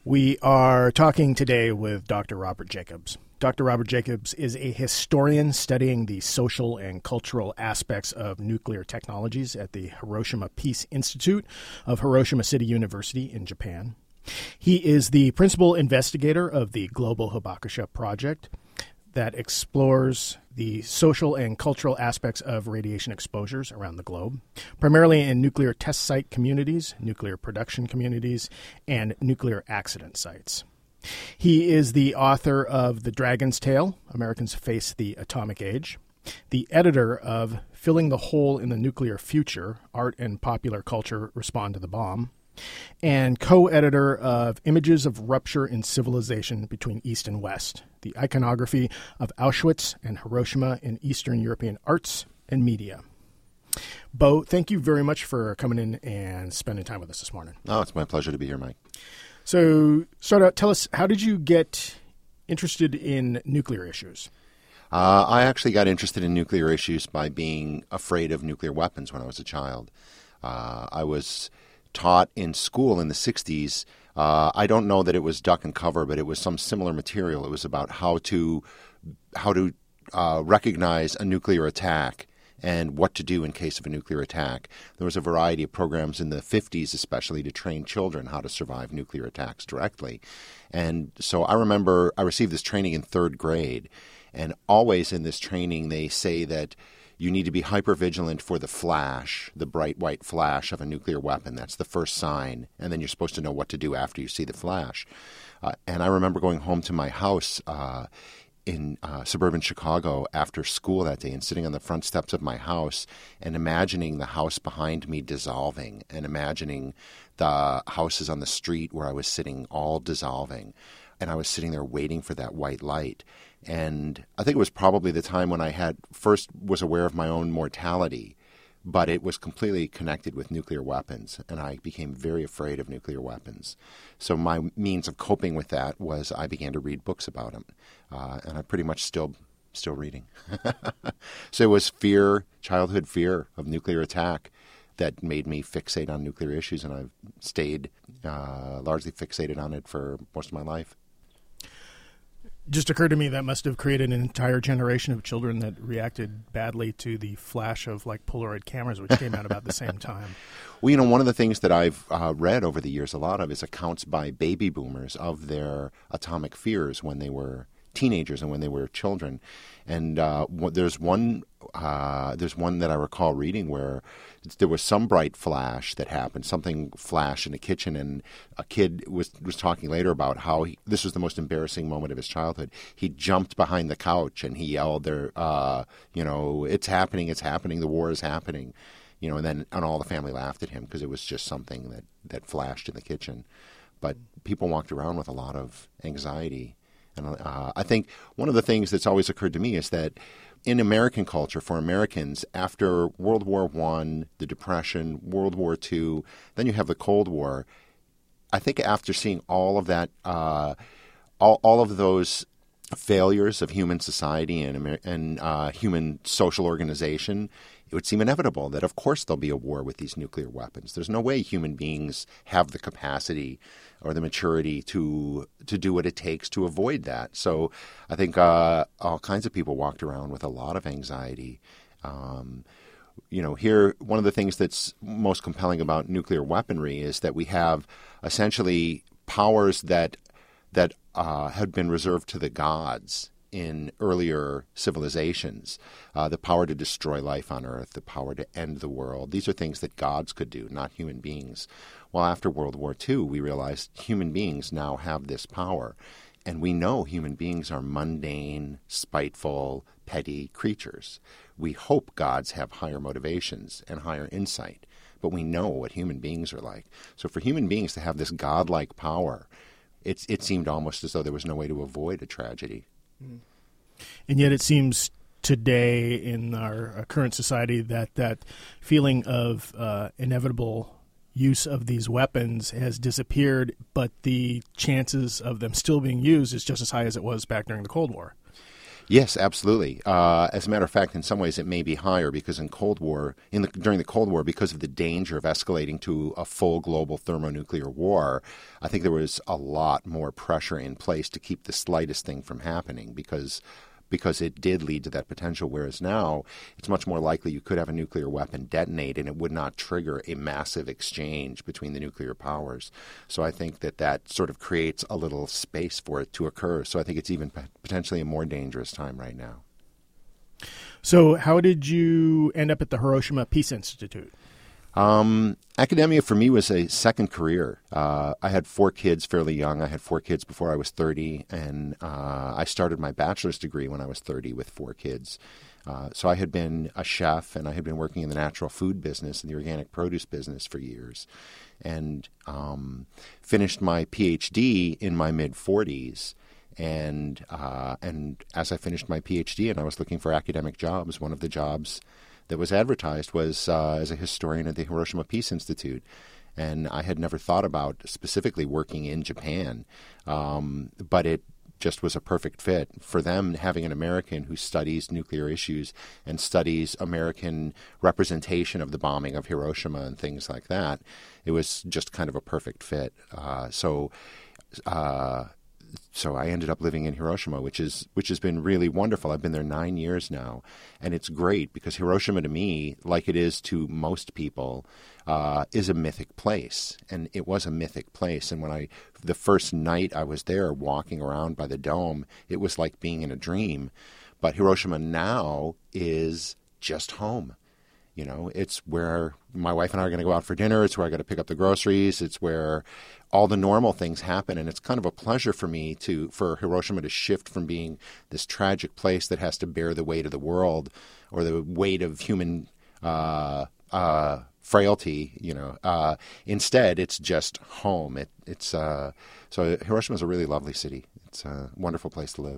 We are talking today with Dr. Robert Jacobs. Dr. Robert Jacobs is a historian studying the social and cultural aspects of nuclear technologies at the Hiroshima Peace Institute of Hiroshima City University in Japan. He is the principal investigator of the Global Hibakusha Project that explores the social and cultural aspects of radiation exposures around the globe, primarily in nuclear test site communities, nuclear production communities, and nuclear accident sites. He is the author of The Dragon's Tail, Americans Face the Atomic Age, the editor of Filling the Hole in the Nuclear Future, Art and Popular Culture Respond to the Bomb, and co-editor of Images of Rupture in Civilization Between East and West, the iconography of Auschwitz and Hiroshima in Eastern European arts and media. Bo, thank you very much for coming in and spending time with us this morning. Oh, it's my pleasure to be here, Mike. So, start out, tell us, how did you get interested in nuclear issues? I actually got interested in nuclear issues by being afraid of nuclear weapons when I was a child. I was taught in school in the 60s. I don't know that it was duck and cover, but it was some similar material. It was about how to recognize a nuclear attack and what to do in case of a nuclear attack. There was a variety of programs in the 50s especially to train children how to survive nuclear attacks directly. And so I remember I received this training in third grade, and always in this training they say that you need to be hypervigilant for the flash, the bright white flash of a nuclear weapon. That's the first sign. And then you're supposed to know what to do after you see the flash. And I remember going home to my house in suburban Chicago after school that day and sitting on the front steps of my house and imagining the house behind me dissolving and imagining the houses on the street where I was sitting all dissolving. And I was sitting there waiting for that white light. And I think it was probably the time when I first was aware of my own mortality, but it was completely connected with nuclear weapons, and I became very afraid of nuclear weapons. So my means of coping with that was I began to read books about them, and I'm pretty much still reading. So it was childhood fear of nuclear attack that made me fixate on nuclear issues, and I've stayed largely fixated on it for most of my life. Just occurred to me that must have created an entire generation of children that reacted badly to the flash of Polaroid cameras, which came out about the same time. Well, one of the things that I've read over the years a lot of is accounts by baby boomers of their atomic fears when they were teenagers and when they were children. And there's one that I recall reading where there was some bright flash that happened, something flashed in the kitchen, and a kid was talking later about how this was the most embarrassing moment of his childhood. He jumped behind the couch and he yelled, it's happening, the war is happening. And all the family laughed at him because it was just something that flashed in the kitchen. But people walked around with a lot of anxiety. And I think one of the things that's always occurred to me is that in American culture, for Americans, after World War I, the Depression, World War II, then you have the Cold War, I think after seeing all of that, all of those failures of human society and human social organization, it would seem inevitable that, of course, there'll be a war with these nuclear weapons. There's no way human beings have the capacity or the maturity to do what it takes to avoid that. So I think all kinds of people walked around with a lot of anxiety. Here, one of the things that's most compelling about nuclear weaponry is that we have essentially powers that had been reserved to the gods in earlier civilizations, the power to destroy life on Earth, the power to end the world. These are things that gods could do, not human beings. Well, after World War II, we realized human beings now have this power. And we know human beings are mundane, spiteful, petty creatures. We hope gods have higher motivations and higher insight, but we know what human beings are like. So for human beings to have this godlike power, it seemed almost as though there was no way to avoid a tragedy. And yet it seems today in our current society that feeling of inevitable use of these weapons has disappeared, but the chances of them still being used is just as high as it was back during the Cold War. Yes, absolutely. As a matter of fact, in some ways it may be higher because during the Cold War, because of the danger of escalating to a full global thermonuclear war, I think there was a lot more pressure in place to keep the slightest thing from happening because it did lead to that potential, whereas now it's much more likely you could have a nuclear weapon detonate and it would not trigger a massive exchange between the nuclear powers. So I think that sort of creates a little space for it to occur. So I think it's even potentially a more dangerous time right now. So how did you end up at the Hiroshima Peace Institute? Academia for me was a second career. I had 4 kids fairly young. I had 4 kids before I was 30, and I started my bachelor's degree when I was 30 with 4 kids. So I had been a chef, and I had been working in the natural food business and the organic produce business for years, and finished my PhD in my mid-40s. And as I finished my PhD and I was looking for academic jobs, one of the jobs that was advertised was as a historian at the Hiroshima Peace Institute. And I had never thought about specifically working in Japan, but it just was a perfect fit for them, having an American who studies nuclear issues and studies American representation of the bombing of Hiroshima and things like that. It was just kind of a perfect fit. So I ended up living in Hiroshima, which has been really wonderful. I've been there 9 years now, and it's great because Hiroshima to me, like it is to most people, is a mythic place, and it was a mythic place. And the first night I was there walking around by the dome, it was like being in a dream. But Hiroshima now is just home. You know, it's where my wife and I are going to go out for dinner. It's where I got to pick up the groceries. It's where all the normal things happen. And it's kind of a pleasure for me for Hiroshima to shift from being this tragic place that has to bear the weight of the world or the weight of human frailty. Instead, it's just home. So Hiroshima is a really lovely city. It's a wonderful place to live.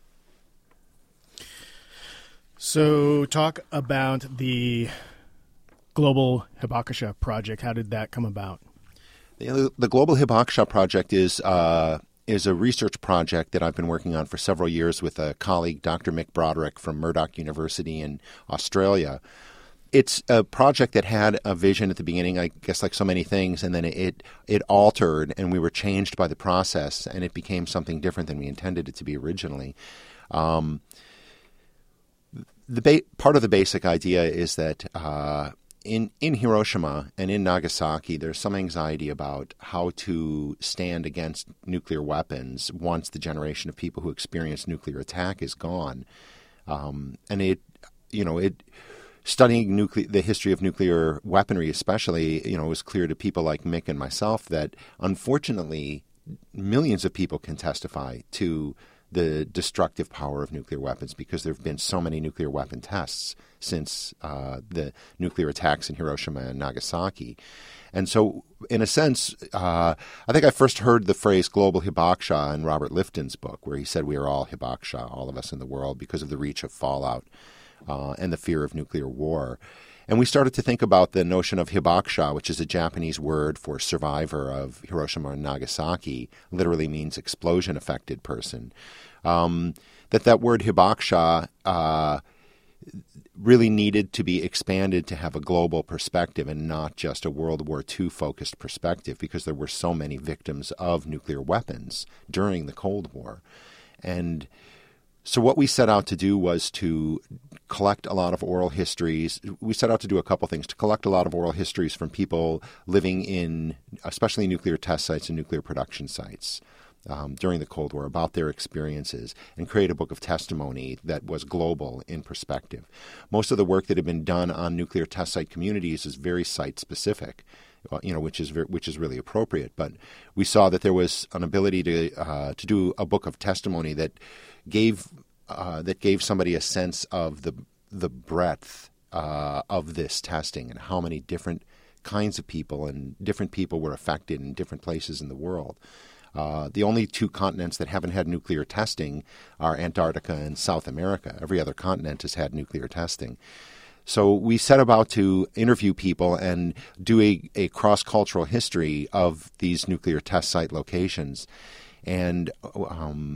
So talk about the Global Hibakusha Project. How did that come about? The Global Hibakusha Project is a research project that I've been working on for several years with a colleague, Dr. Mick Broderick from Murdoch University in Australia. It's a project that had a vision at the beginning, I guess like so many things, and then it altered and we were changed by the process and it became something different than we intended it to be originally. Part of the basic idea is that in Hiroshima and in Nagasaki, there's some anxiety about how to stand against nuclear weapons once the generation of people who experience nuclear attack is gone. Studying the history of nuclear weaponry, especially, it was clear to people like Mick and myself that unfortunately millions of people can testify to the destructive power of nuclear weapons because there have been so many nuclear weapon tests since the nuclear attacks in Hiroshima and Nagasaki. And so, in a sense, I think I first heard the phrase global hibakusha in Robert Lifton's book, where he said we are all hibakusha, all of us in the world, because of the reach of fallout and the fear of nuclear war. And we started to think about the notion of hibakusha, which is a Japanese word for survivor of Hiroshima and Nagasaki, literally means explosion-affected person. That word hibakusha really needed to be expanded to have a global perspective and not just a World War II-focused perspective because there were so many victims of nuclear weapons during the Cold War. And so what we set out to do was to collect a lot of oral histories. We set out to do a couple things, to collect a lot of oral histories from people living in especially nuclear test sites and nuclear production sites during the Cold War about their experiences and create a book of testimony that was global in perspective. Most of the work that had been done on nuclear test site communities is very site-specific, which is really appropriate. But we saw that there was an ability to do a book of testimony that gave somebody a sense of the breadth of this testing and how many different kinds of people and different people were affected in different places in the world. The only 2 continents that haven't had nuclear testing are Antarctica and South America. Every other continent has had nuclear testing. So we set about to interview people and do a cross-cultural history of these nuclear test site locations. And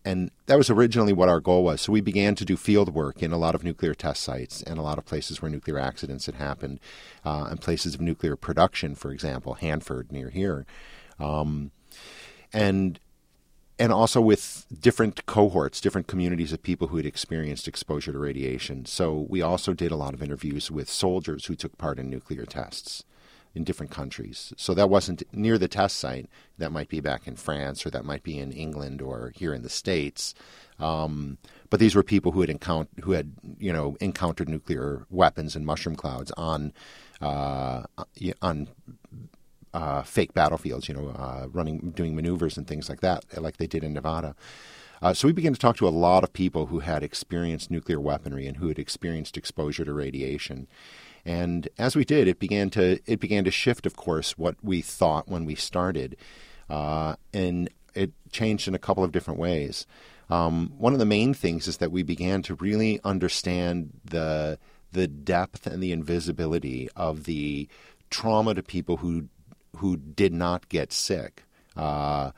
And that was originally what our goal was. So we began to do field work in a lot of nuclear test sites and a lot of places where nuclear accidents had happened, and places of nuclear production, for example, Hanford near here. And also with different cohorts, different communities of people who had experienced exposure to radiation. So we also did a lot of interviews with soldiers who took part in nuclear tests in different countries. So that wasn't near the test site. That might be back in France, or that might be in England or here in the States. But these were people who had encountered nuclear weapons and mushroom clouds on fake battlefields, doing maneuvers and things like that, like they did in Nevada. So we began to talk to a lot of people who had experienced nuclear weaponry and who had experienced exposure to radiation. And as we did, it began to shift, of course, what we thought when we started, and it changed in a couple of different ways. One of the main things is that we began to really understand the depth and the invisibility of the trauma to people who did not get sick, but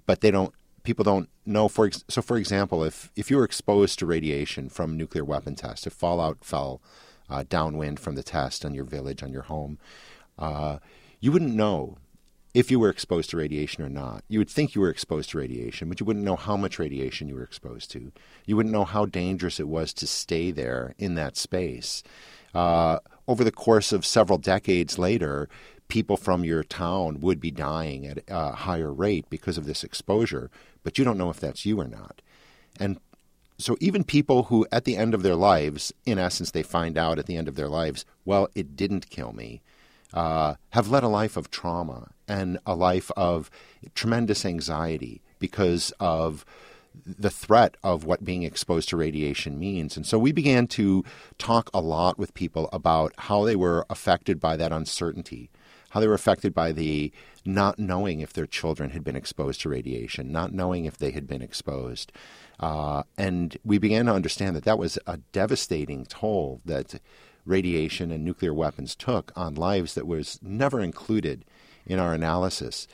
people don't know. For example, if you were exposed to radiation from nuclear weapon tests, if fallout fell downwind from the test on your village, on your home, you wouldn't know if you were exposed to radiation or not. You would think you were exposed to radiation, but you wouldn't know how much radiation you were exposed to. You wouldn't know how dangerous it was to stay there in that space. Over the course of several decades later, people from your town would be dying at a higher rate because of this exposure, but you don't know if that's you or not. And so even people who at the end of their lives, in essence, they find out at the end of their lives, well, it didn't kill me, have led a life of trauma and a life of tremendous anxiety because of the threat of what being exposed to radiation means. And so we began to talk a lot with people about how they were affected by that uncertainty, how they were affected by the not knowing if their children had been exposed to radiation, not knowing if they had been exposed. And we began to understand that was a devastating toll that radiation and nuclear weapons took on lives that was never included in our analysis.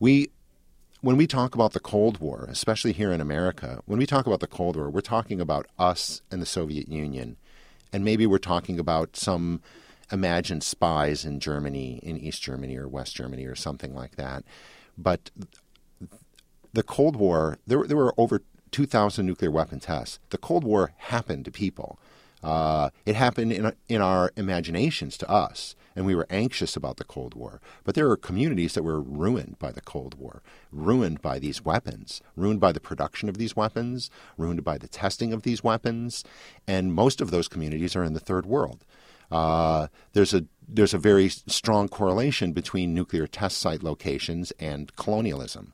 When we talk about the Cold War, especially here in America, when we talk about the Cold War, we're talking about us and the Soviet Union. And maybe we're talking about some imagined spies in Germany, in East Germany or West Germany or something like that. But the Cold War, there were over 2,000 nuclear weapon tests. The Cold War happened to people. It happened in our imaginations to us, and we were anxious about the Cold War. But there are communities that were ruined by the Cold War, ruined by these weapons, ruined by the production of these weapons, ruined by the testing of these weapons, and most of those communities are in the Third World. There's a very strong correlation between nuclear test site locations and colonialism.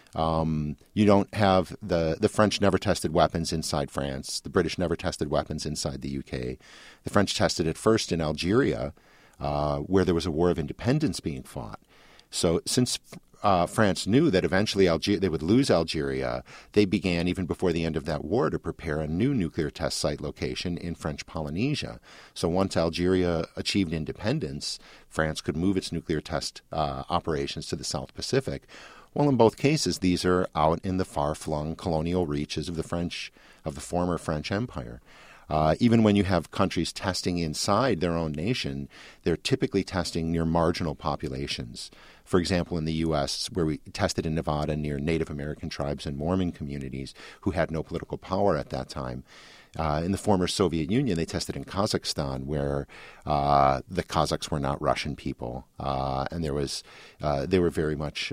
You don't have the French never tested weapons inside France. The British never tested weapons inside the UK. The French tested it first in Algeria, where there was a war of independence being fought. So since France knew that eventually they would lose Algeria, they began, even before the end of that war, to prepare a new nuclear test site location in French Polynesia. So once Algeria achieved independence, France could move its nuclear test operations to the South Pacific. Well, in both cases, these are out in the far-flung colonial reaches of the former French Empire. Even when you have countries testing inside their own nation, they're typically testing near marginal populations. For example, in the U.S., where we tested in Nevada near Native American tribes and Mormon communities who had no political power at that time. In the former Soviet Union, they tested in Kazakhstan, where the Kazakhs were not Russian people, and they were very much.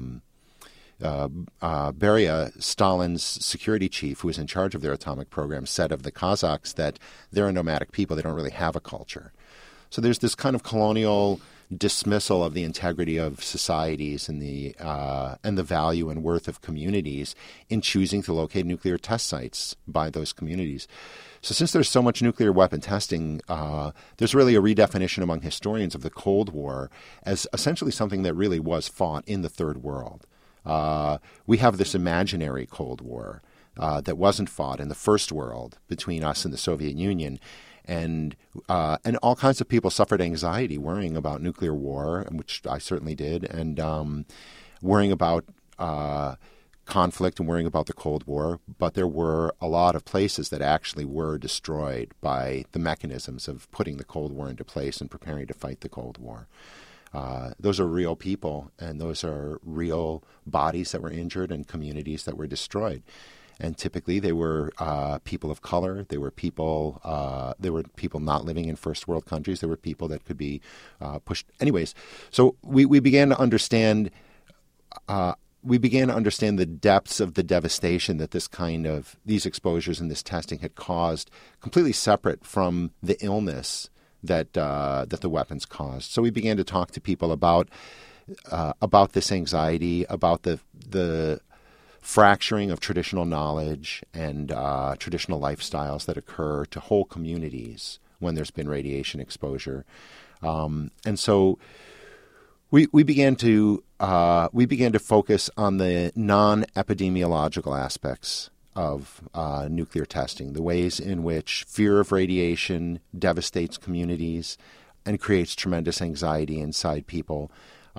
Beria, Stalin's security chief, who was in charge of their atomic program, said of the Kazakhs that they're a nomadic people. They don't really have a culture. So there's this kind of colonial dismissal of the integrity of societies and the value and worth of communities in choosing to locate nuclear test sites by those communities. So since there's so much nuclear weapon testing, there's really a redefinition among historians of the Cold War as essentially something that really was fought in the Third World. We have this imaginary Cold War that wasn't fought in the First World between us and the Soviet Union. And all kinds of people suffered anxiety worrying about nuclear war, which I certainly did, and worrying about conflict and worrying about the Cold War, but there were a lot of places that actually were destroyed by the mechanisms of putting the Cold War into place and preparing to fight the Cold War. Those are real people, and those are real bodies that were injured and communities that were destroyed. And typically, they were people of color. They were people. Not living in first world countries. They were people that could be pushed. Anyways, so we began to understand. We began to understand the depths of the devastation that these exposures and this testing had caused, completely separate from the illness that the weapons caused. So we began to talk to people about this anxiety, about the fracturing of traditional knowledge and traditional lifestyles that occur to whole communities when there's been radiation exposure, and so we began to focus on the non-epidemiological aspects of nuclear testing, the ways in which fear of radiation devastates communities and creates tremendous anxiety inside people.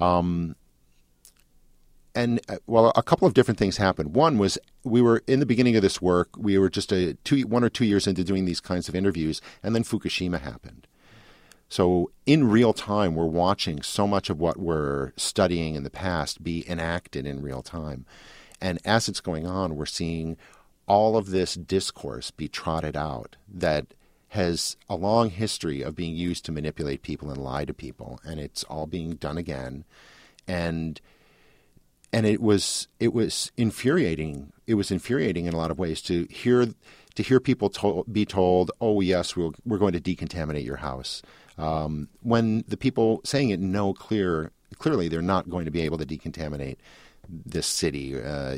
And a couple of different things happened. One was we were in the beginning of this work. We were just 1 or 2 years into doing these kinds of interviews, and then Fukushima happened. So in real time, we're watching so much of what we're studying in the past be enacted in real time. And as it's going on, we're seeing all of this discourse be trotted out that has a long history of being used to manipulate people and lie to people. And it's all being done again. And it was infuriating. It was infuriating in a lot of ways to hear people be told, "Oh yes, we're going to decontaminate your house," when the people saying it know clearly they're not going to be able to decontaminate this city.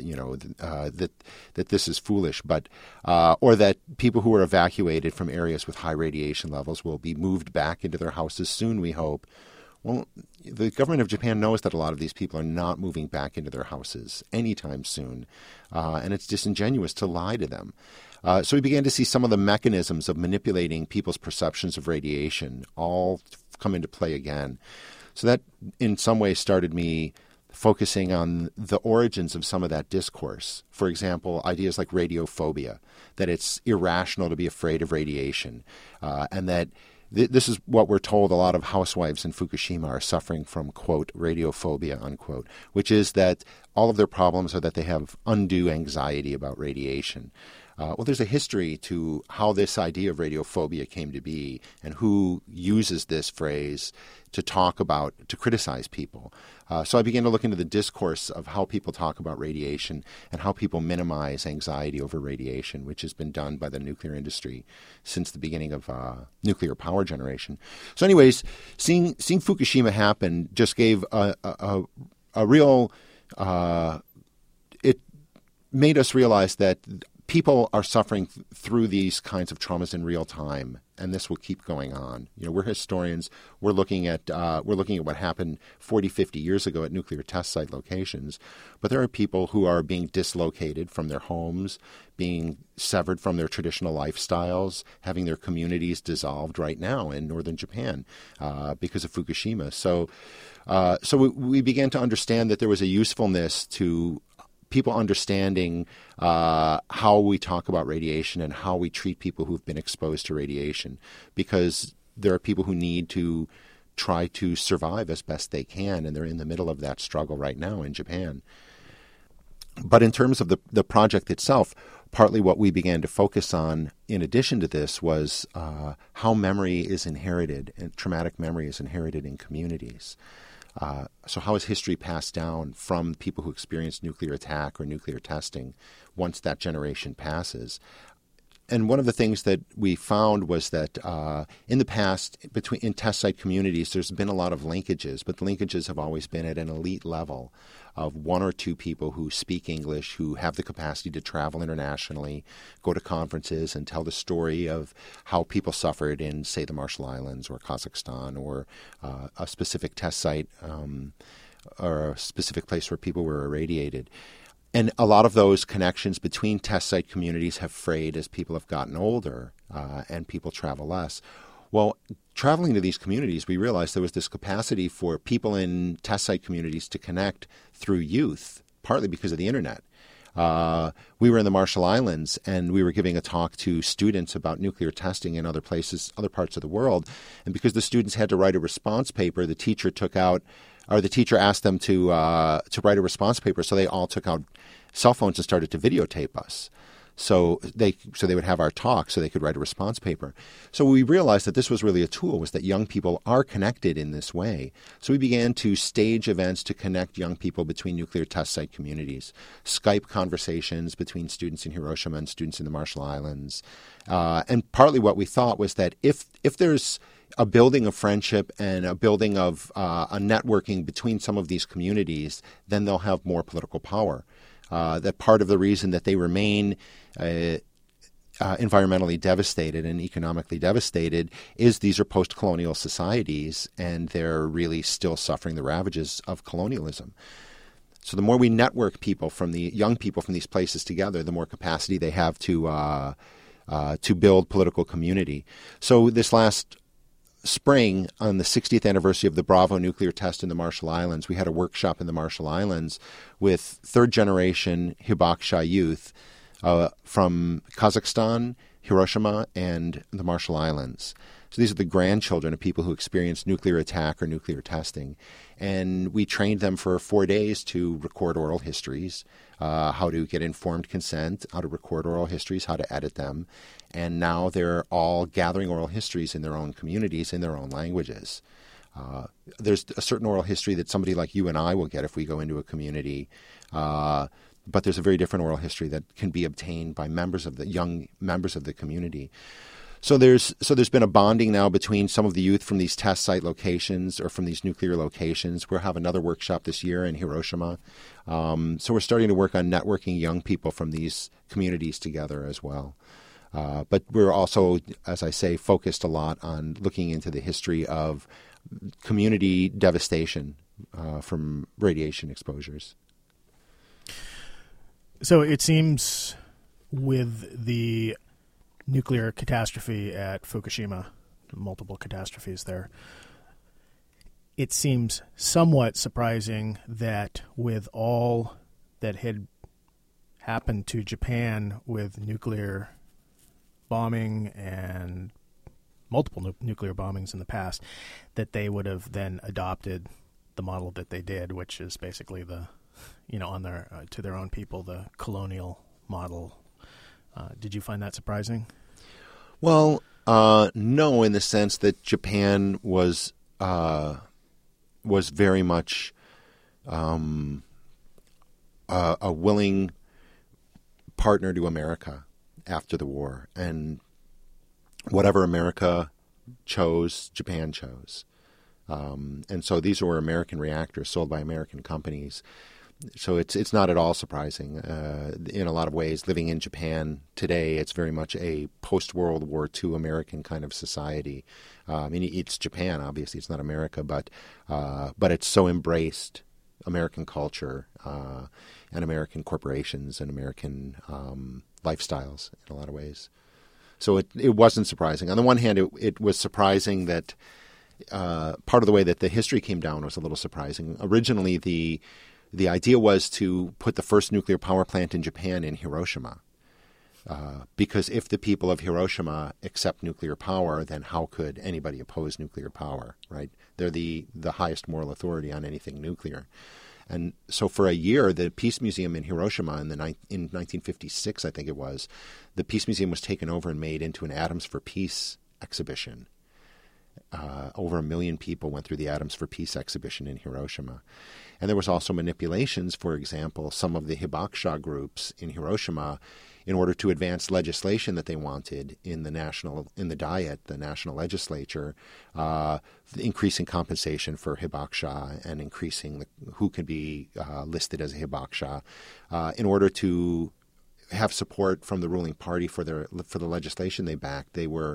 That this is foolish, but or that people who are evacuated from areas with high radiation levels will be moved back into their houses soon, we hope. Well, the government of Japan knows that a lot of these people are not moving back into their houses anytime soon, and it's disingenuous to lie to them. So we began to see some of the mechanisms of manipulating people's perceptions of radiation all come into play again. So that, in some ways, started me focusing on the origins of some of that discourse. For example, ideas like radiophobia, that it's irrational to be afraid of radiation, and that this is what we're told a lot of housewives in Fukushima are suffering from, quote, radiophobia, unquote, which is that all of their problems are that they have undue anxiety about radiation. Well, there's a history to how this idea of radiophobia came to be and who uses this phrase to criticize people. So I began to look into the discourse of how people talk about radiation and how people minimize anxiety over radiation, which has been done by the nuclear industry since the beginning of nuclear power generation. So anyways, seeing Fukushima happen just gave a real it made us realize that people are suffering through these kinds of traumas in real time, and this will keep going on. We're historians. We're looking at what happened 40, 50 years ago at nuclear test site locations. But there are people who are being dislocated from their homes, being severed from their traditional lifestyles, having their communities dissolved right now in northern Japan because of Fukushima. So we began to understand that there was a usefulness to people understanding how we talk about radiation and how we treat people who've been exposed to radiation, because there are people who need to try to survive as best they can, and they're in the middle of that struggle right now in Japan. But in terms of the project itself, partly what we began to focus on in addition to this was how memory is inherited, and traumatic memory is inherited in communities. So how is history passed down from people who experience nuclear attack or nuclear testing once that generation passes? And one of the things that we found was that in the past, in test site communities, there's been a lot of linkages, but the linkages have always been at an elite level of one or two people who speak English, who have the capacity to travel internationally, go to conferences, and tell the story of how people suffered in, say, the Marshall Islands or Kazakhstan or a specific test site or a specific place where people were irradiated. And a lot of those connections between test site communities have frayed as people have gotten older and people travel less. Well, traveling to these communities, we realized there was this capacity for people in test site communities to connect through youth, partly because of the internet. We were in the Marshall Islands, and we were giving a talk to students about nuclear testing in other places, other parts of the world. And because the students had to write a response paper, the teacher asked them to write a response paper, so they all took out cell phones and started to videotape us. So they would have our talk so they could write a response paper. So we realized that this was really a tool, was that young people are connected in this way. So we began to stage events to connect young people between nuclear test site communities, Skype conversations between students in Hiroshima and students in the Marshall Islands. And partly what we thought was that if there's a building of friendship and a building of a networking between some of these communities, then they'll have more political power. That part of the reason that they remain environmentally devastated and economically devastated is these are post-colonial societies, and they're really still suffering the ravages of colonialism. So the more we network young people from these places together, the more capacity they have to build political community. So this last spring, on the 60th anniversary of the Bravo nuclear test in the Marshall Islands, we had a workshop in the Marshall Islands with third-generation Hibakusha youth from Kazakhstan, Hiroshima, and the Marshall Islands. So these are the grandchildren of people who experienced nuclear attack or nuclear testing. And we trained them for 4 days to record oral histories, how to get informed consent, how to record oral histories, how to edit them. And now they're all gathering oral histories in their own communities, in their own languages. There's a certain oral history that somebody like you and I will get if we go into a community, but there's a very different oral history that can be obtained by young members of the community. So there's been a bonding now between some of the youth from these test site locations or from these nuclear locations. We'll have another workshop this year in Hiroshima. So we're starting to work on networking young people from these communities together as well. But we're also, as I say, focused a lot on looking into the history of community devastation from radiation exposures. So it seems with the nuclear catastrophe at Fukushima, multiple catastrophes there, it seems somewhat surprising that with all that had happened to Japan with nuclear bombing and multiple nuclear bombings in the past, that they would have then adopted the model that they did, which is basically on their to their own people, the colonial model. Did you find that surprising? Well, no, in the sense that Japan was very much a willing partner to America after the war, and whatever America chose, Japan chose. And so these were American reactors sold by American companies. So it's not at all surprising. In a lot of ways, living in Japan today, it's very much a post-World War II American kind of society. I mean, it's Japan, obviously, it's not America, but it's so embraced American culture and American corporations and American lifestyles in a lot of ways. So it wasn't surprising. On the one hand, it was surprising that part of the way that the history came down was a little surprising. Originally, the idea was to put the first nuclear power plant in Japan in Hiroshima, because if the people of Hiroshima accept nuclear power, then how could anybody oppose nuclear power, right? They're the highest moral authority on anything nuclear. And so for a year, the Peace Museum in Hiroshima in 1956, I think it was, the Peace Museum was taken over and made into an Atoms for Peace exhibition. Over 1 million people went through the Atoms for Peace exhibition in Hiroshima. And there was also manipulations, for example, some of the Hibakusha groups in Hiroshima, in order to advance legislation that they wanted in the Diet, the national legislature, increasing compensation for Hibakusha and increasing who could be listed as a Hibakusha, in order to have support from the ruling party for the legislation they backed. They were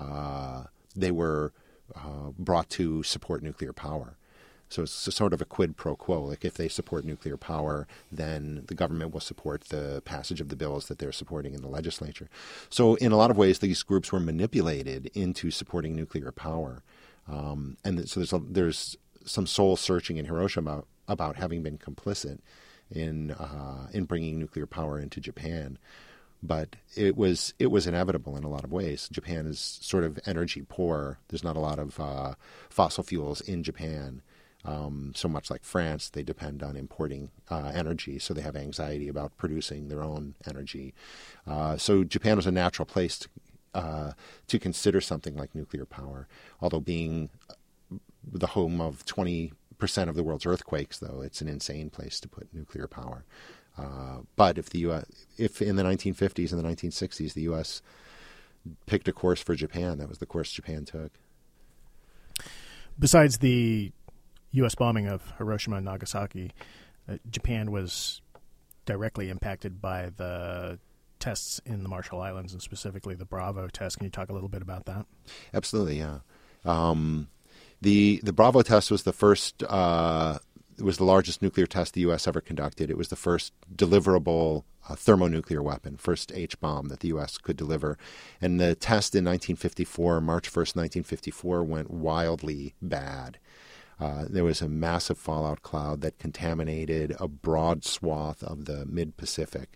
brought to support nuclear power. So it's sort of a quid pro quo. Like if they support nuclear power, then the government will support the passage of the bills that they're supporting in the legislature. So in a lot of ways, these groups were manipulated into supporting nuclear power. And so there's some soul searching in Hiroshima about having been complicit in bringing nuclear power into Japan. But it was inevitable in a lot of ways. Japan is sort of energy poor. There's not a lot of fossil fuels in Japan. So much like France, they depend on importing energy, so they have anxiety about producing their own energy. So Japan was a natural place to consider something like nuclear power. Although being the home of 20% of the world's earthquakes, though, it's an insane place to put nuclear power. But if in the 1950s and the 1960s the U.S. picked a course for Japan, that was the course Japan took. Besides the U.S. bombing of Hiroshima and Nagasaki, Japan was directly impacted by the tests in the Marshall Islands, and specifically the Bravo test. Can you talk a little bit about that? Absolutely, yeah. The Bravo test was the first. It was the largest nuclear test the U.S. ever conducted. It was the first deliverable thermonuclear weapon, first H-bomb that the U.S. could deliver. And the test in 1954, March 1st, 1954, went wildly bad. There was a massive fallout cloud that contaminated a broad swath of the mid-Pacific.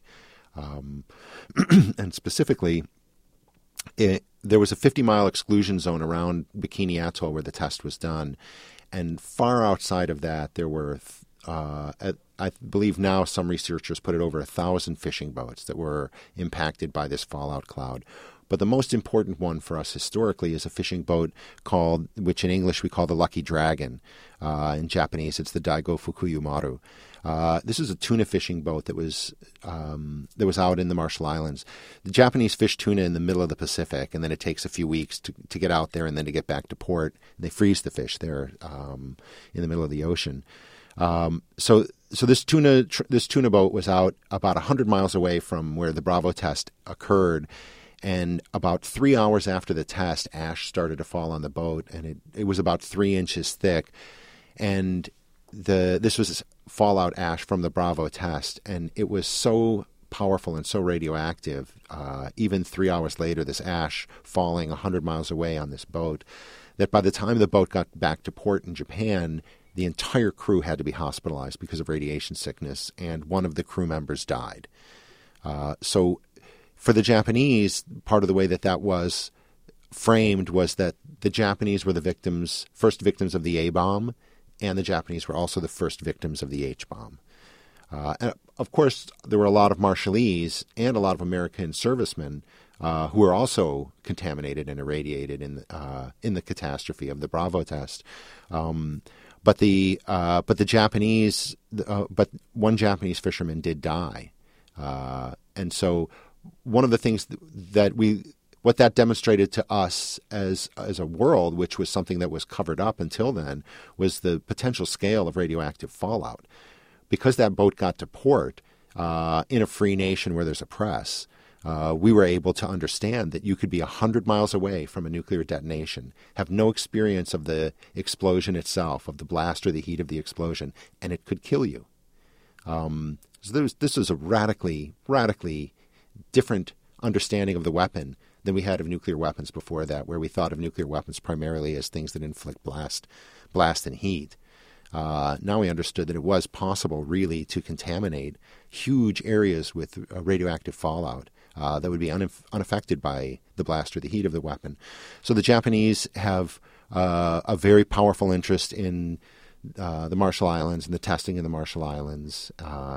And specifically, there was a 50-mile exclusion zone around Bikini Atoll where the test was done. And far outside of that, there were, I believe now some researchers put it over 1,000 fishing boats that were impacted by this fallout cloud. But the most important one for us historically is a fishing boat which in English we call the Lucky Dragon. In Japanese, it's the Daigo Fukuyu Maru. This is a tuna fishing boat that was out in the Marshall Islands. The Japanese fish tuna in the middle of the Pacific, and then it takes a few weeks to get out there and then to get back to port. They freeze the fish there in the middle of the ocean. So this tuna boat was out about 100 miles away from where the Bravo test occurred. And about 3 hours after the test, ash started to fall on the boat, and it was about 3 inches thick. And this was fallout ash from the Bravo test, and it was so powerful and so radioactive, even 3 hours later, this ash falling 100 miles away on this boat, that by the time the boat got back to port in Japan, the entire crew had to be hospitalized because of radiation sickness, and one of the crew members died. So for the Japanese, part of the way that was framed was that the Japanese were the first victims of the A-bomb, and the Japanese were also the first victims of the H-bomb. And of course, there were a lot of Marshallese and a lot of American servicemen who were also contaminated and irradiated in the catastrophe of the Bravo test. But one Japanese fisherman did die, and so one of the things what that demonstrated to us as a world, which was something that was covered up until then, was the potential scale of radioactive fallout. Because that boat got to port in a free nation where there's a press, we were able to understand that you could be 100 miles away from a nuclear detonation, have no experience of the explosion itself, of the blast or the heat of the explosion, and it could kill you. So this was a radically different understanding of the weapon than we had of nuclear weapons before that, where we thought of nuclear weapons primarily as things that inflict blast and heat. Now we understood that it was possible really to contaminate huge areas with radioactive fallout that would be unaffected by the blast or the heat of the weapon. So the Japanese have a very powerful interest in the Marshall Islands and the testing in the Marshall Islands,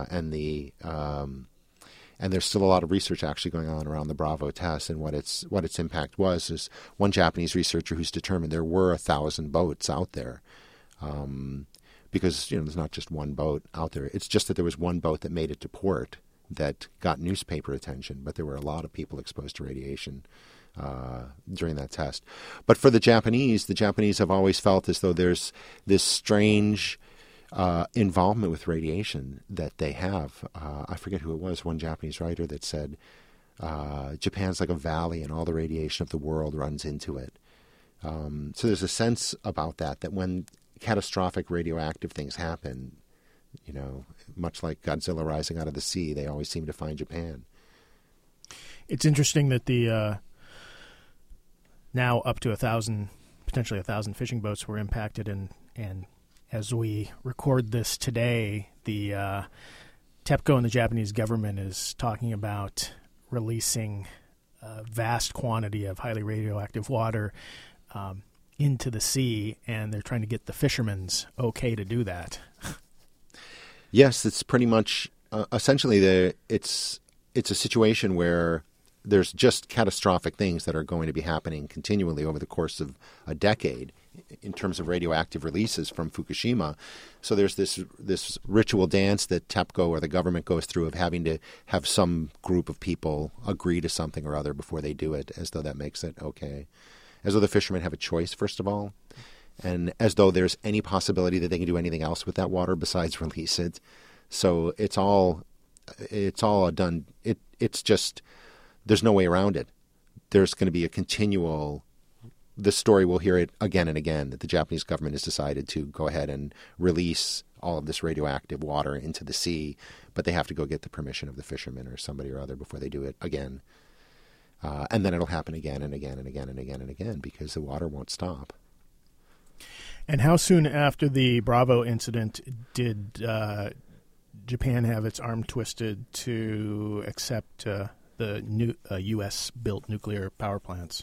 and there's still a lot of research actually going on around the Bravo test, and what its impact was. Is one Japanese researcher who's determined there were 1,000 boats out there, because there's not just one boat out there. It's just that there was one boat that made it to port that got newspaper attention, but there were a lot of people exposed to radiation during that test. But for the Japanese have always felt as though there's this strange involvement with radiation that they have. I forget who it was, one Japanese writer that said, Japan's like a valley and all the radiation of the world runs into it. So there's a sense about that when catastrophic radioactive things happen, much like Godzilla rising out of the sea, they always seem to find Japan. It's interesting that the now up to 1,000, potentially 1,000 fishing boats were impacted, and as we record this today, the TEPCO and the Japanese government is talking about releasing a vast quantity of highly radioactive water into the sea, and they're trying to get the fishermen's okay to do that. Yes, it's pretty much essentially it's a situation where there's just catastrophic things that are going to be happening continually over the course of a decade in terms of radioactive releases from Fukushima. So there's this ritual dance that TEPCO or the government goes through of having to have some group of people agree to something or other before they do it, as though that makes it okay. As though the fishermen have a choice, first of all, and as though there's any possibility that they can do anything else with that water besides release it. So it's all done. It's just, there's no way around it. There's going to be a continual, the story, we'll hear it again and again, that the Japanese government has decided to go ahead and release all of this radioactive water into the sea, but they have to go get the permission of the fishermen or somebody or other before they do it again. And then it'll happen again and again and again and again and again because the water won't stop. And how soon after the Bravo incident did Japan have its arm twisted to accept the new U.S.-built nuclear power plants?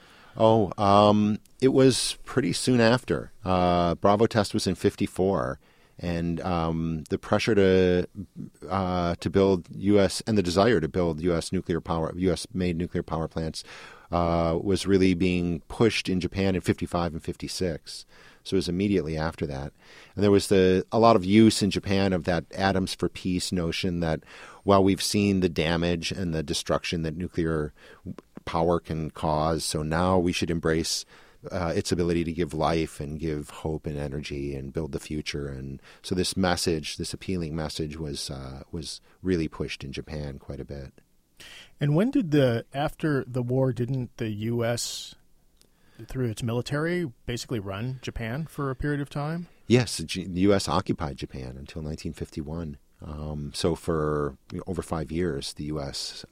It was pretty soon after. Bravo test was in 1954. And the pressure to build U.S. and the desire to build U.S.-made nuclear power plants was really being pushed in Japan in 1955 and 1956. So it was immediately after that. And there was a lot of use in Japan of that atoms for peace notion that while we've seen the damage and the destruction that nuclear power can cause, so now we should embrace its ability to give life and give hope and energy and build the future. And so this message, this appealing message, was really pushed in Japan quite a bit. And when did after the war, didn't the U.S., through its military, basically run Japan for a period of time? Yes, the U.S. occupied Japan until 1951. So for over 5 years, the U.S.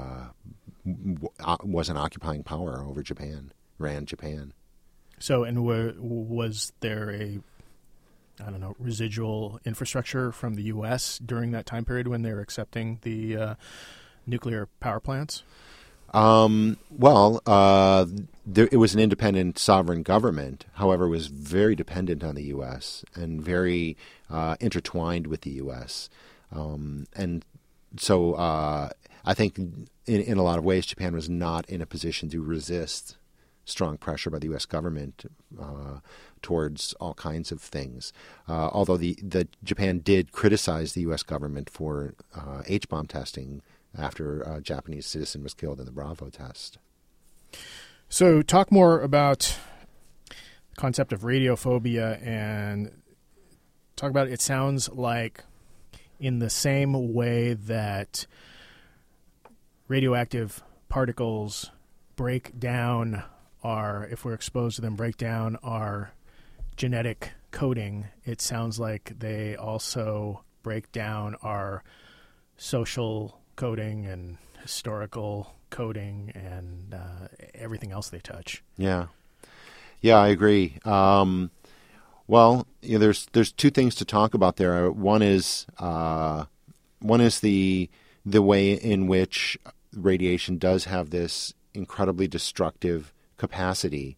Was an occupying power over Japan, ran Japan. So, and was there residual infrastructure from the U.S. during that time period when they were accepting the nuclear power plants? It was an independent sovereign government. However, it was very dependent on the U.S. and very intertwined with the U.S. And so I think in a lot of ways, Japan was not in a position to resist strong pressure by the U.S. government towards all kinds of things. Although the Japan did criticize the U.S. government for H-bomb testing after a Japanese citizen was killed in the Bravo test. So talk more about the concept of radiophobia and talk about it. Sounds like in the same way that radioactive particles break down if we're exposed to them, break down our genetic coding, it sounds like they also break down our social coding and historical coding and everything else they touch. Yeah, I agree. There's two things to talk about there. One is the way in which radiation does have this incredibly destructive capacity.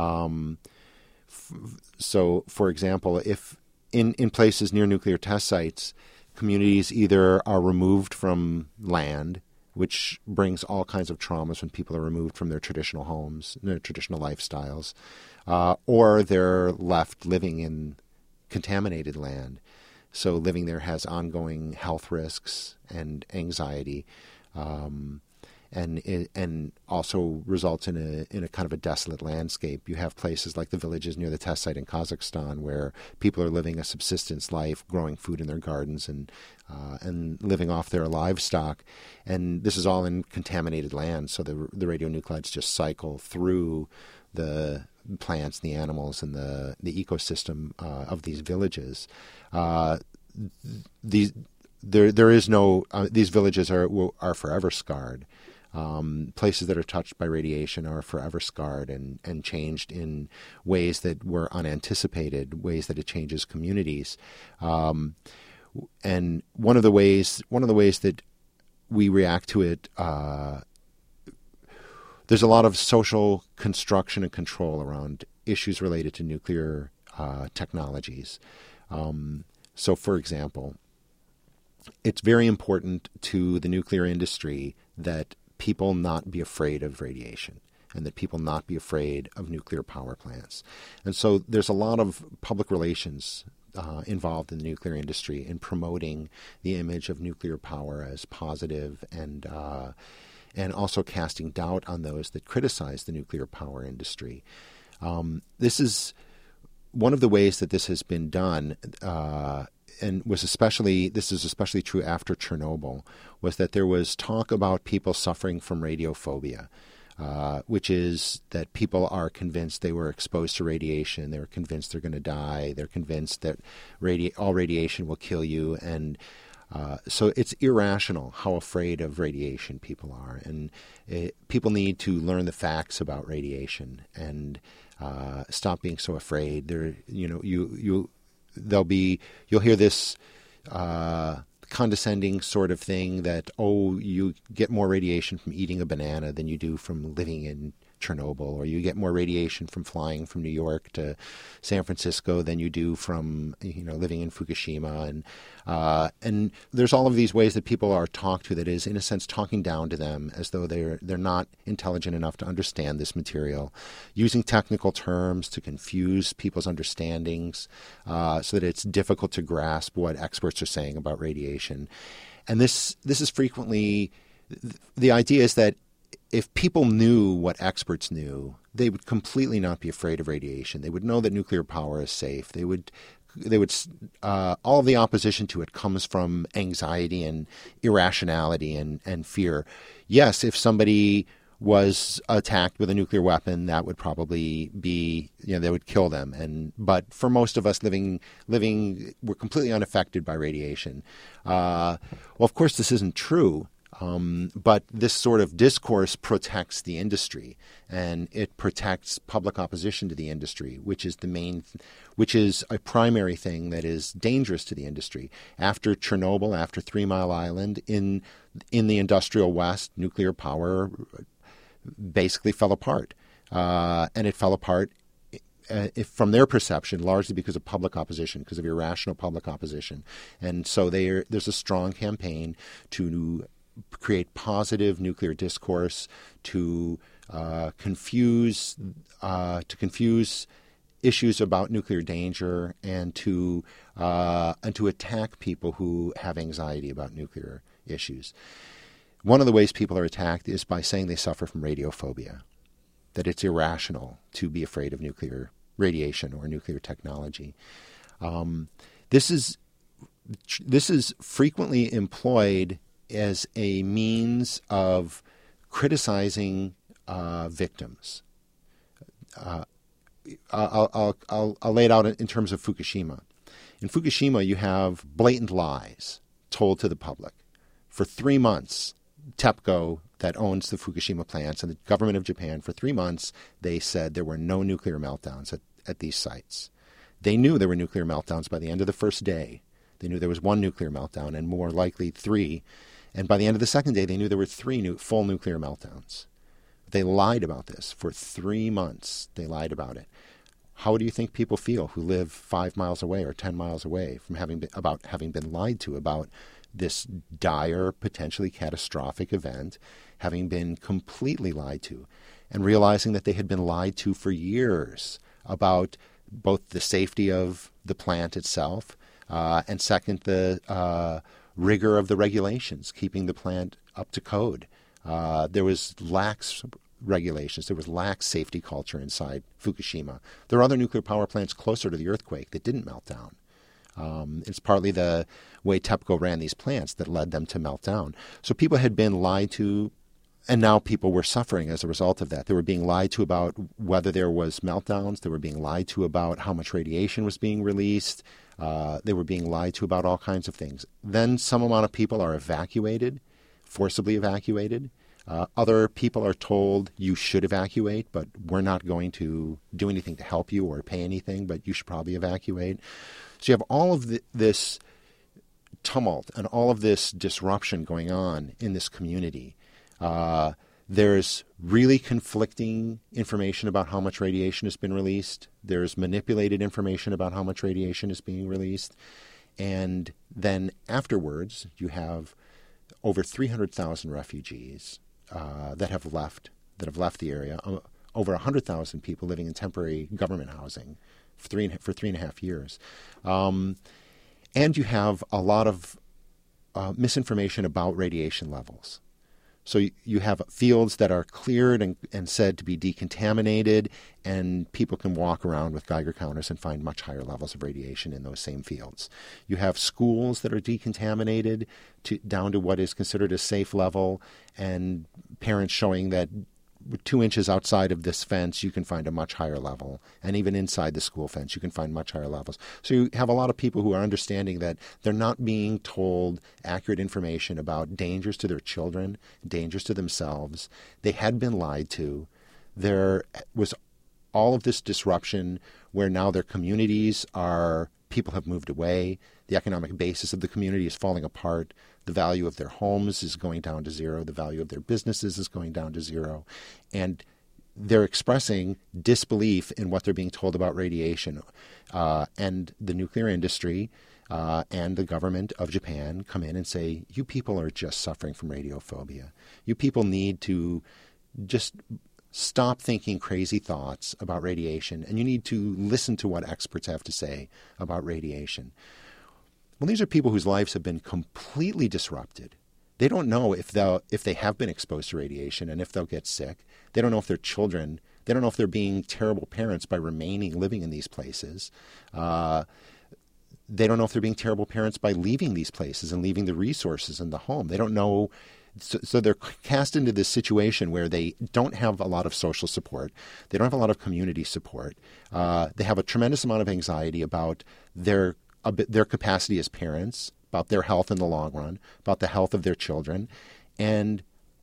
So, for example, if in places near nuclear test sites, communities either are removed from land, which brings all kinds of traumas when people are removed from their traditional homes, their traditional lifestyles, or they're left living in contaminated land. So living there has ongoing health risks and anxiety, and also results in a kind of a desolate landscape. You have places like the villages near the test site in Kazakhstan where people are living a subsistence life, growing food in their gardens and living off their livestock. And this is all in contaminated land, so the radionuclides just cycle through the plants, the animals, and the ecosystem of these villages. These villages are forever scarred. Places that are touched by radiation are forever scarred and changed in ways that were unanticipated, ways that it changes communities. And one of the ways that we react to it, there's a lot of social construction and control around issues related to nuclear technologies. So, for example, it's very important to the nuclear industry that people not be afraid of radiation and that people not be afraid of nuclear power plants. And so there's a lot of public relations involved in the nuclear industry in promoting the image of nuclear power as positive and also casting doubt on those that criticize the nuclear power industry. This is one of the ways that this has been done, and this is especially true after Chernobyl, was that there was talk about people suffering from radiophobia, which is that people are convinced they were exposed to radiation, they're convinced they're going to die, they're convinced that all radiation will kill you, and so it's irrational how afraid of radiation people are, and people need to learn the facts about radiation and stop being so afraid. You'll hear this condescending sort of thing that, you get more radiation from eating a banana than you do from living in Chernobyl, or you get more radiation from flying from New York to San Francisco than you do from living in Fukushima, and there's all of these ways that people are talked to that is in a sense talking down to them as though they're not intelligent enough to understand this material, using technical terms to confuse people's understandings so that it's difficult to grasp what experts are saying about radiation. And this is frequently, the idea is that if people knew what experts knew, they would completely not be afraid of radiation. They would know that nuclear power is safe. They would all of the opposition to it comes from anxiety and irrationality and fear. Yes, if somebody was attacked with a nuclear weapon, that would probably be, they would kill them. But for most of us living, we're completely unaffected by radiation. Well, of course, this isn't true. But this sort of discourse protects the industry, and it protects public opposition to the industry, which is a primary thing that is dangerous to the industry. After Chernobyl, after 3 Mile Island, in the industrial West, nuclear power basically fell apart, and it fell apart from their perception, largely because of public opposition, because of irrational public opposition. And so there's a strong campaign to create positive nuclear discourse, to confuse issues about nuclear danger, and to attack people who have anxiety about nuclear issues. One of the ways people are attacked is by saying they suffer from radiophobia, that it's irrational to be afraid of nuclear radiation or nuclear technology. This is frequently employed as a means of criticizing victims. I'll lay it out in terms of Fukushima. In Fukushima, you have blatant lies told to the public. For 3 months, TEPCO, that owns the Fukushima plants, and the government of Japan, for 3 months, they said there were no nuclear meltdowns at these sites. They knew there were nuclear meltdowns by the end of the first day. They knew there was 1 nuclear meltdown, and more likely 3. And by the end of the second day, they knew there were 3 full nuclear meltdowns. They lied about this for 3 months. They lied about it. How do you think people feel who live 5 miles away or 10 miles away from having been lied to about this dire, potentially catastrophic event, having been completely lied to, and realizing that they had been lied to for years about both the safety of the plant itself, and second, the rigor of the regulations, keeping the plant up to code. There was lax regulations. There was lax safety culture inside Fukushima. There are other nuclear power plants closer to the earthquake that didn't melt down. It's partly the way TEPCO ran these plants that led them to melt down. So people had been lied to, and now people were suffering as a result of that. They were being lied to about whether there was meltdowns. They were being lied to about how much radiation was being released. They were being lied to about all kinds of things. Then some amount of people are evacuated, forcibly evacuated. Other people are told you should evacuate, but we're not going to do anything to help you or pay anything, but you should probably evacuate. So you have all of this tumult and all of this disruption going on in this community, there's really conflicting information about how much radiation has been released. There's manipulated information about how much radiation is being released. And then afterwards, you have over 300,000 refugees that have left the area, over 100,000 people living in temporary government housing for 3.5 years. And you have a lot of misinformation about radiation levels. So you have fields that are cleared and said to be decontaminated, and people can walk around with Geiger counters and find much higher levels of radiation in those same fields. You have schools that are decontaminated down to what is considered a safe level, and parents showing that 2 inches outside of this fence, you can find a much higher level. And even inside the school fence, you can find much higher levels. So you have a lot of people who are understanding that they're not being told accurate information about dangers to their children, dangers to themselves. They had been lied to. There was all of this disruption where now their communities people have moved away. The economic basis of the community is falling apart. The value of their homes is going down to zero. The value of their businesses is going down to zero. And they're expressing disbelief in what they're being told about radiation. And the nuclear industry and the government of Japan come in and say, you people are just suffering from radiophobia. You people need to just stop thinking crazy thoughts about radiation, and you need to listen to what experts have to say about radiation. Well, these are people whose lives have been completely disrupted. They don't know if they have been exposed to radiation and if they'll get sick. They don't know if their children, they don't know if they're being terrible parents by living in these places. They don't know if they're being terrible parents by leaving these places and leaving the resources in the home. They don't know. So they're cast into this situation where they don't have a lot of social support. They don't have a lot of community support. They have a tremendous amount of anxiety about their capacity as parents, about their health in the long run, about the health of their children. And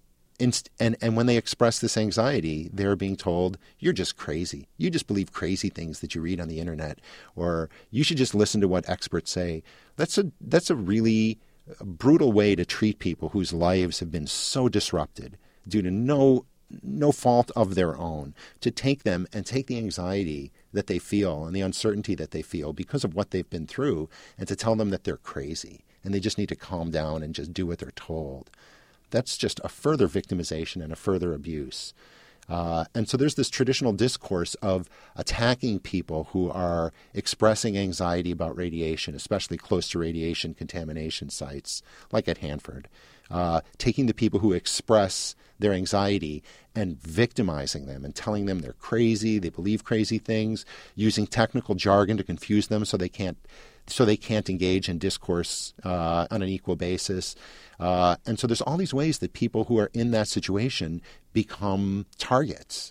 when they express this anxiety, they're being told, you're just crazy. You just believe crazy things that you read on the internet, or you should just listen to what experts say. That's a really brutal way to treat people whose lives have been so disrupted due to no fault of their own, to take them and take the anxiety that they feel and the uncertainty that they feel because of what they've been through, and to tell them that they're crazy and they just need to calm down and just do what they're told. That's just a further victimization and a further abuse. And so there's this traditional discourse of attacking people who are expressing anxiety about radiation, especially close to radiation contamination sites, like at Hanford, taking the people who express their anxiety and victimizing them and telling them they're crazy, they believe crazy things, using technical jargon to confuse them so they can't engage in discourse on an equal basis. And so there's all these ways that people who are in that situation become targets.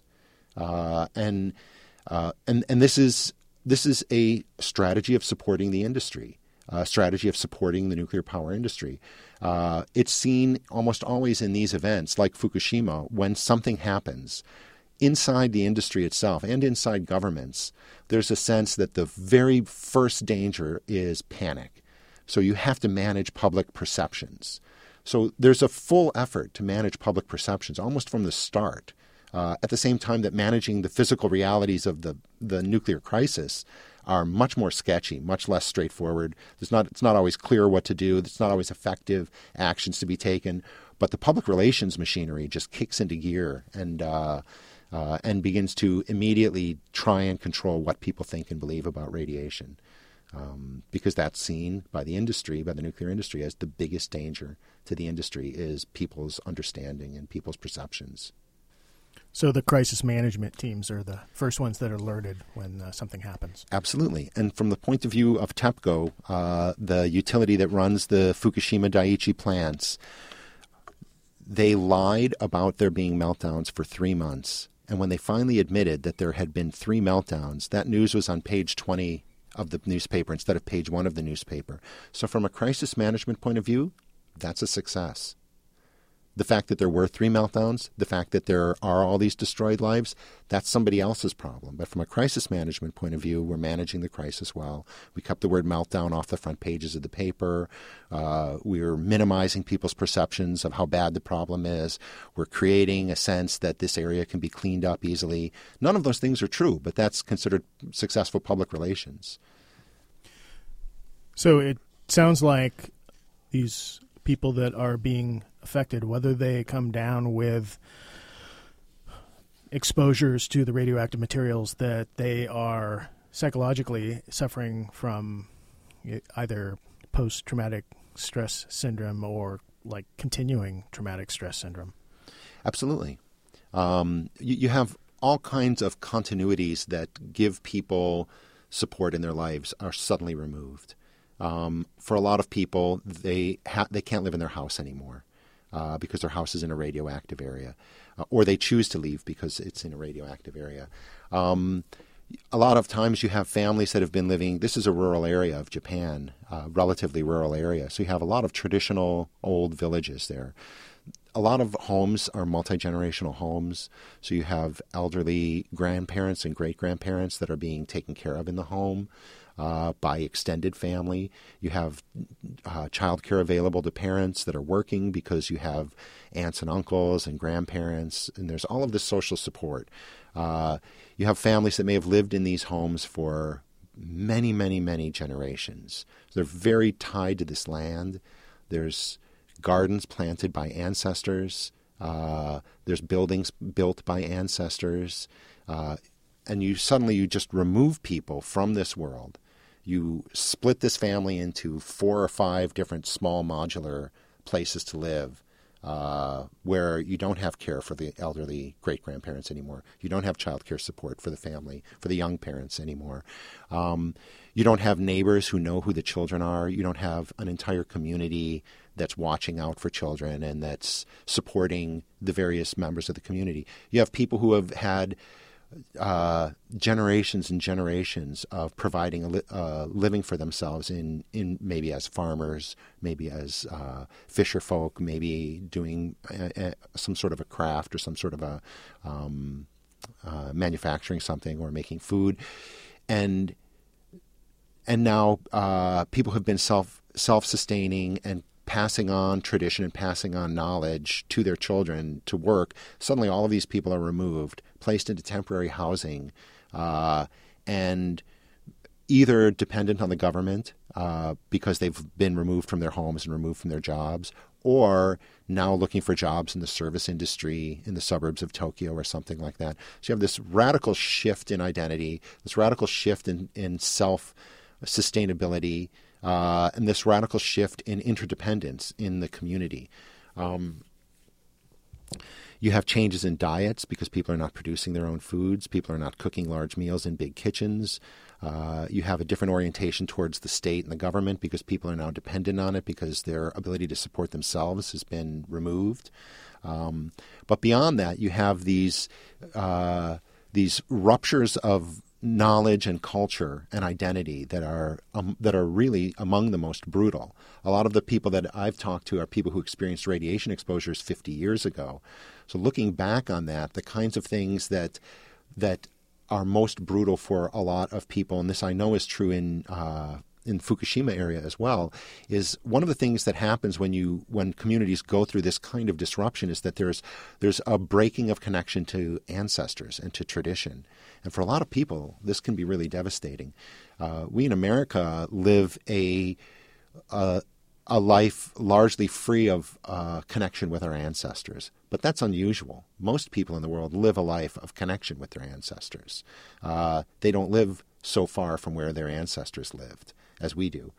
And this is a strategy of supporting the industry, a strategy of supporting the nuclear power industry. It's seen almost always in these events, like Fukushima, when something happens inside the industry itself and inside governments, there's a sense that the very first danger is panic. So you have to manage public perceptions. So there's a full effort to manage public perceptions almost from the start, at the same time that managing the physical realities of the nuclear crisis are much more sketchy, much less straightforward. It's not always clear what to do. It's not always effective actions to be taken. But the public relations machinery just kicks into gear and begins to immediately try and control what people think and believe about radiation, because that's seen by the industry, by the nuclear industry, as the biggest danger to the industry is people's understanding and people's perceptions. So the crisis management teams are the first ones that are alerted when something happens. Absolutely. And from the point of view of TEPCO, the utility that runs the Fukushima Daiichi plants, they lied about there being meltdowns for 3 months. And when they finally admitted that there had been 3 meltdowns, that news was on page 20 of the newspaper instead of page 1 of the newspaper. So from a crisis management point of view, that's a success. The fact that there were 3 meltdowns, the fact that there are all these destroyed lives, that's somebody else's problem. But from a crisis management point of view, we're managing the crisis well. We kept the word meltdown off the front pages of the paper. We're minimizing people's perceptions of how bad the problem is. We're creating a sense that this area can be cleaned up easily. None of those things are true, but that's considered successful public relations. So it sounds like these people that are being affected, whether they come down with exposures to the radioactive materials, that they are psychologically suffering from either post-traumatic stress syndrome or like continuing traumatic stress syndrome. Absolutely. You have all kinds of continuities that give people support in their lives are suddenly removed. For a lot of people, they can't live in their house anymore because their house is in a radioactive area, or they choose to leave because it's in a radioactive area. A lot of times you have families that have been living, this is a rural area of Japan, relatively rural area, so you have a lot of traditional old villages there. A lot of homes are multi-generational homes, so you have elderly grandparents and great-grandparents that are being taken care of in the home by extended family. You have childcare available to parents that are working because you have aunts and uncles and grandparents, and there's all of this social support. You have families that may have lived in these homes for many, many, many generations. So they're very tied to this land. There's gardens planted by ancestors. There's buildings built by ancestors. And you just remove people from this world. You split this family into 4 or 5 different small modular places to live, where you don't have care for the elderly great-grandparents anymore. You don't have child care support for the family, for the young parents anymore. You don't have neighbors who know who the children are. You don't have an entire community that's watching out for children and that's supporting the various members of the community. You have people who have had generations and generations of providing a living for themselves in maybe as farmers, maybe as fisher folk, maybe doing some sort of a craft or some sort of a manufacturing something or making food, and now people have been self-sustaining and passing on tradition and passing on knowledge to their children to work. Suddenly all of these people are removed, placed into temporary housing, and either dependent on the government because they've been removed from their homes and removed from their jobs, or now looking for jobs in the service industry in the suburbs of Tokyo or something like that. So you have this radical shift in identity, this radical shift in self-sustainability, and this radical shift in interdependence in the community. You have changes in diets because people are not producing their own foods. People are not cooking large meals in big kitchens. You have a different orientation towards the state and the government because people are now dependent on it because their ability to support themselves has been removed. But beyond that, you have these ruptures of knowledge and culture and identity that are really among the most brutal. A lot of the people that I've talked to are people who experienced radiation exposures 50 years ago. So looking back on that, the kinds of things that are most brutal for a lot of people, and this I know is true in Fukushima area as well, is one of the things that happens when communities go through this kind of disruption is that there's a breaking of connection to ancestors and to tradition. And for a lot of people, this can be really devastating. We in America live a life largely free of connection with our ancestors. But that's unusual. Most people in the world live a life of connection with their ancestors. They don't live so far from where their ancestors lived as we do.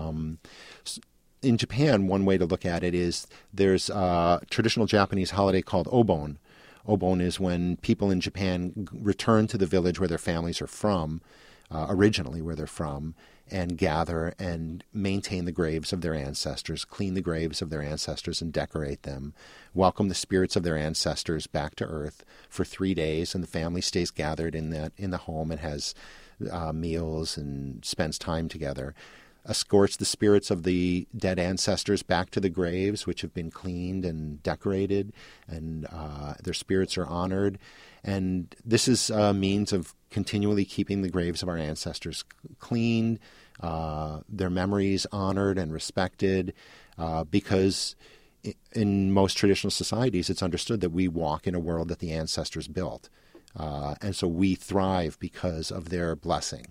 In Japan, one way to look at it is there's a traditional Japanese holiday called Obon. Obon is when people in Japan return to the village where their families are from, originally where they're from, and gather and maintain the graves of their ancestors, clean the graves of their ancestors and decorate them, welcome the spirits of their ancestors back to earth for 3 days, and the family stays gathered in the home and has meals and spends time together. escorts the spirits of the dead ancestors back to the graves, which have been cleaned and decorated, and their spirits are honored. And this is a means of continually keeping the graves of our ancestors cleaned, their memories honored and respected, because in most traditional societies, it's understood that we walk in a world that the ancestors built. And so we thrive because of their blessing.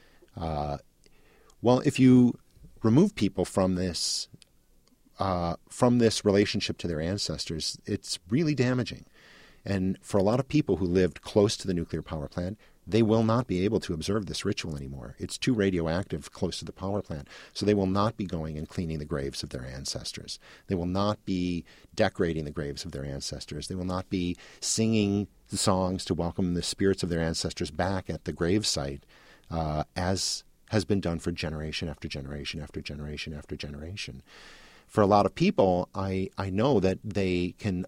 Well, if you remove people from this relationship to their ancestors, it's really damaging. And for a lot of people who lived close to the nuclear power plant, they will not be able to observe this ritual anymore. It's too radioactive close to the power plant. So they will not be going and cleaning the graves of their ancestors. They will not be decorating the graves of their ancestors. They will not be singing the songs to welcome the spirits of their ancestors back at the gravesite, as has been done for generation after generation after generation after generation. For a lot of people, I know that they can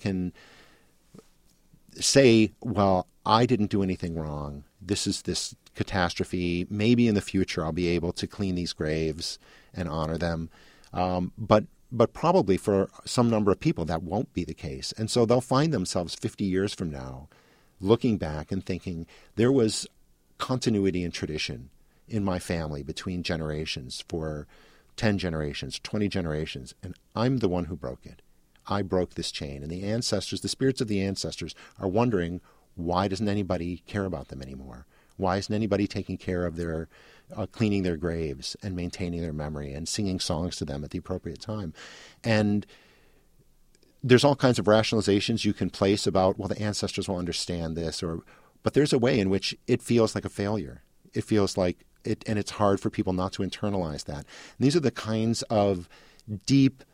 say, well, I didn't do anything wrong. This is this catastrophe. Maybe in the future I'll be able to clean these graves and honor them. But probably for some number of people that won't be the case. And so they'll find themselves 50 years from now looking back and thinking there was continuity and tradition in my family between generations for 10 generations, 20 generations, and I'm the one who broke it. I broke this chain. And the ancestors, the spirits of the ancestors, are wondering, why doesn't anybody care about them anymore? Why isn't anybody taking care of their, cleaning their graves and maintaining their memory and singing songs to them at the appropriate time? And there's all kinds of rationalizations you can place about, well, the ancestors will understand this, but there's a way in which it feels like a failure. It feels like it, and it's hard for people not to internalize that. And these are the kinds of deep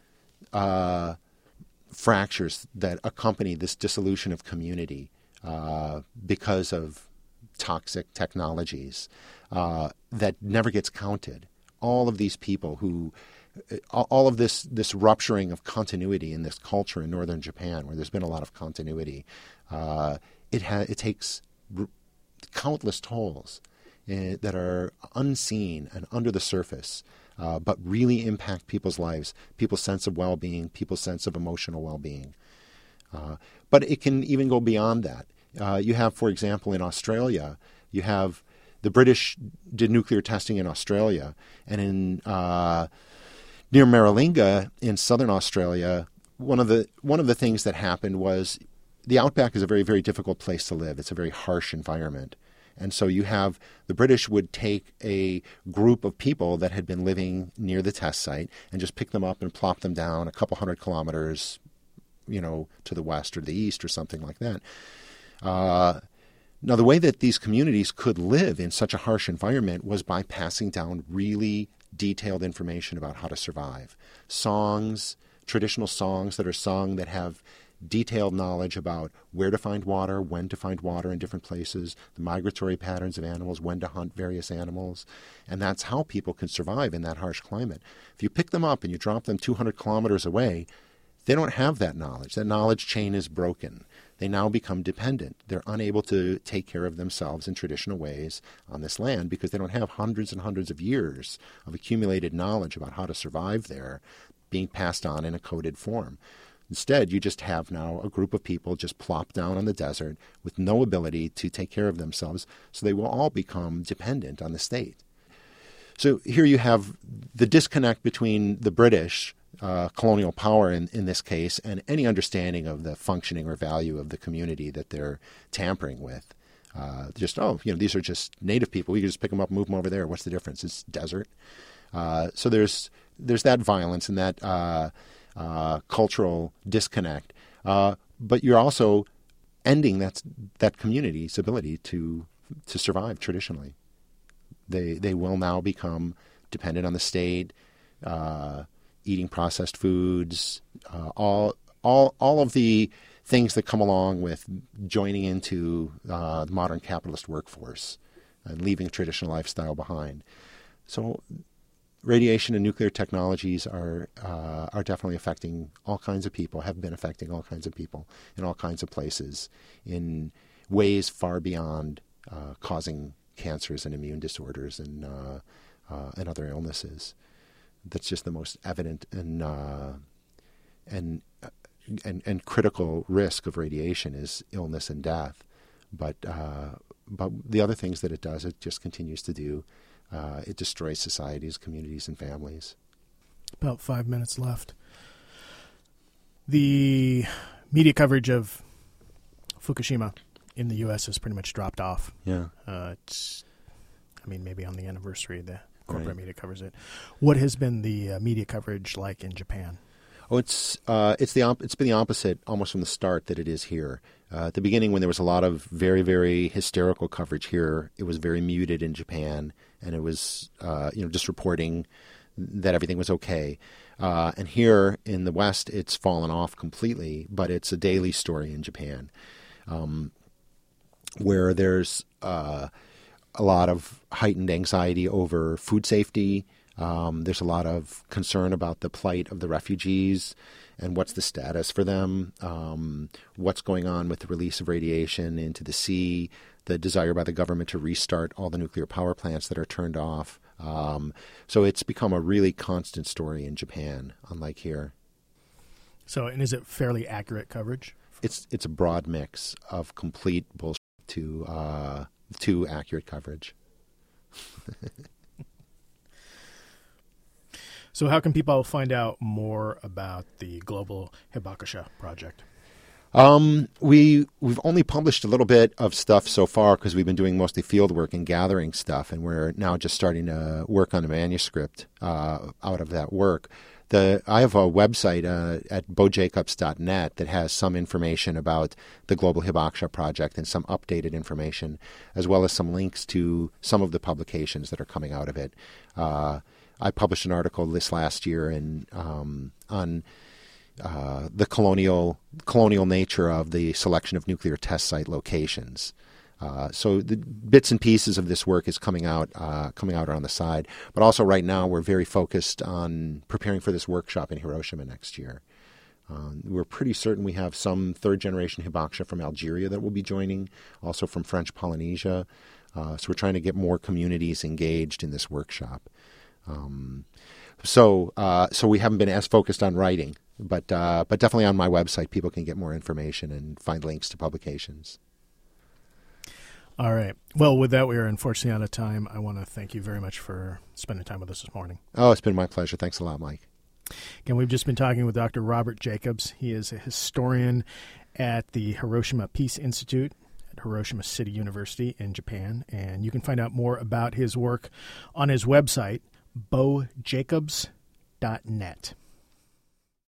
fractures that accompany this dissolution of community because of toxic technologies that never gets counted. All of these people who, all of this rupturing of continuity in this culture in northern Japan, where there's been a lot of continuity, it takes countless tolls that are unseen and under the surface, but really impact people's lives, people's sense of well-being, people's sense of emotional well-being. But it can even go beyond that. You have, for example, in Australia, you have the British did nuclear testing in Australia, and in near Maralinga in southern Australia, one of the things that happened was the outback is a very, very difficult place to live. It's a very harsh environment. And so you have the British would take a group of people that had been living near the test site and just pick them up and plop them down a couple hundred kilometers, to the west or the east or something like that. Now, the way that these communities could live in such a harsh environment was by passing down really detailed information about how to survive. Songs, traditional songs that are sung that have detailed knowledge about where to find water, when to find water in different places, the migratory patterns of animals, when to hunt various animals. And that's how people can survive in that harsh climate. If you pick them up and you drop them 200 kilometers away, they don't have that knowledge. That knowledge chain is broken. They now become dependent. They're unable to take care of themselves in traditional ways on this land because they don't have hundreds and hundreds of years of accumulated knowledge about how to survive there being passed on in a coded form. Instead, you just have now a group of people just plopped down on the desert with no ability to take care of themselves, so they will all become dependent on the state. So here you have the disconnect between the British colonial power in this case and any understanding of the functioning or value of the community that they're tampering with. These are just native people. We can just pick them up and move them over there. What's the difference? It's desert. So there's that violence and that cultural disconnect, but you're also ending that community's ability to survive traditionally. They will now become dependent on the state, eating processed foods, all of the things that come along with joining into the modern capitalist workforce and leaving a traditional lifestyle behind. So radiation and nuclear technologies are definitely affecting all kinds of people, have been affecting all kinds of people in all kinds of places in ways far beyond causing cancers and immune disorders and and other illnesses. That's just the most evident and critical risk of radiation is illness and death. But the other things that it does, it just continues to do. It destroys societies, communities, and families. About 5 minutes left. The media coverage of Fukushima in the U.S. has pretty much dropped off. Yeah. Maybe on the anniversary, the corporate media covers it. What has been the media coverage like in Japan? Oh, it's been the opposite almost from the start that it is here. At the beginning, when there was a lot of very, very hysterical coverage here, it was very muted in Japan, and it was just reporting that everything was okay. And here in the West, it's fallen off completely, but it's a daily story in Japan, where there's a lot of heightened anxiety over food safety. There's a lot of concern about the plight of the refugees and what's the status for them, what's going on with the release of radiation into the sea, the desire by the government to restart all the nuclear power plants that are turned off. So it's become a really constant story in Japan, unlike here. And is it fairly accurate coverage? It's a broad mix of complete bullshit to accurate coverage. So how can people find out more about the Global Hibakusha Project? We've only published a little bit of stuff so far because we've been doing mostly field work and gathering stuff, and we're now just starting to work on a manuscript out of that work. I have a website at bojacobs.net that has some information about the Global Hibakusha Project and some updated information, as well as some links to some of the publications that are coming out of it. I published an article this last year on the colonial nature of the selection of nuclear test site locations. So the bits and pieces of this work is coming out on the side. But also right now we're very focused on preparing for this workshop in Hiroshima next year. We're pretty certain we have some third-generation Hibakusha from Algeria that will be joining, also from French Polynesia. So we're trying to get more communities engaged in this workshop. So we haven't been as focused on writing, but definitely on my website, people can get more information and find links to publications. All right. Well, with that, we are unfortunately out of time. I want to thank you very much for spending time with us this morning. Oh, it's been my pleasure. Thanks a lot, Mike. Again, we've just been talking with Dr. Robert Jacobs. He is a historian at the Hiroshima Peace Institute at Hiroshima City University in Japan, and you can find out more about his work on his website, bojacobs.net.